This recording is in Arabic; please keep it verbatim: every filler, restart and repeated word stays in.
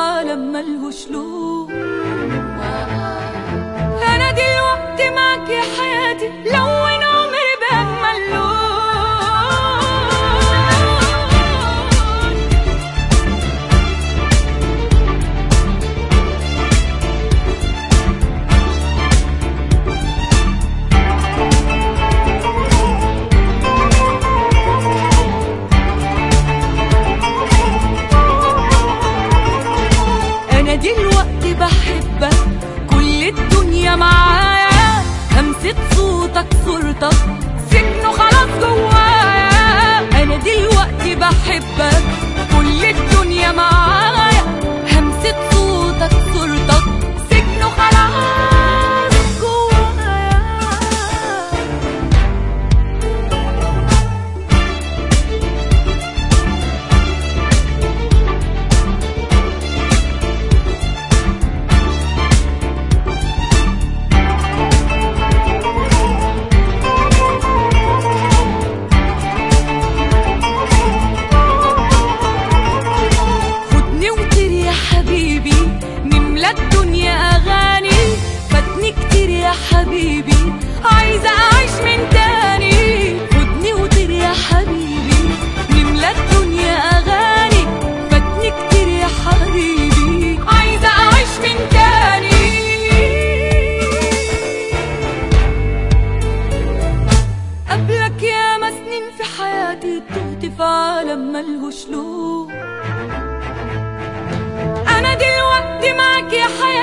عالم ملهوش لون. أنا دلوقتي معاك يا حياتي، لون عمري بأجمل لون. أنا دلوقتي بحبك، كل الدنيا معايا، همسة صوتك صورتك سكنه خلاص جوايا. أنا دلوقتي بحبك، كل الدنيا معايا، همسة صوتك صورتك سكنه خلاص جوايا. الدنيا أغاني فاتني كتير يا حبيبي، عايزة أعيش من تاني. خدني وطير يا حبيبي، نملى الدنيا أغاني فاتني كتير يا حبيبي، عايزة أعيش من تاني. قبلك ياما سنين في حياتي تهت في عالم ملهوش لون. أنا دلوقتي معاك يا حياتي،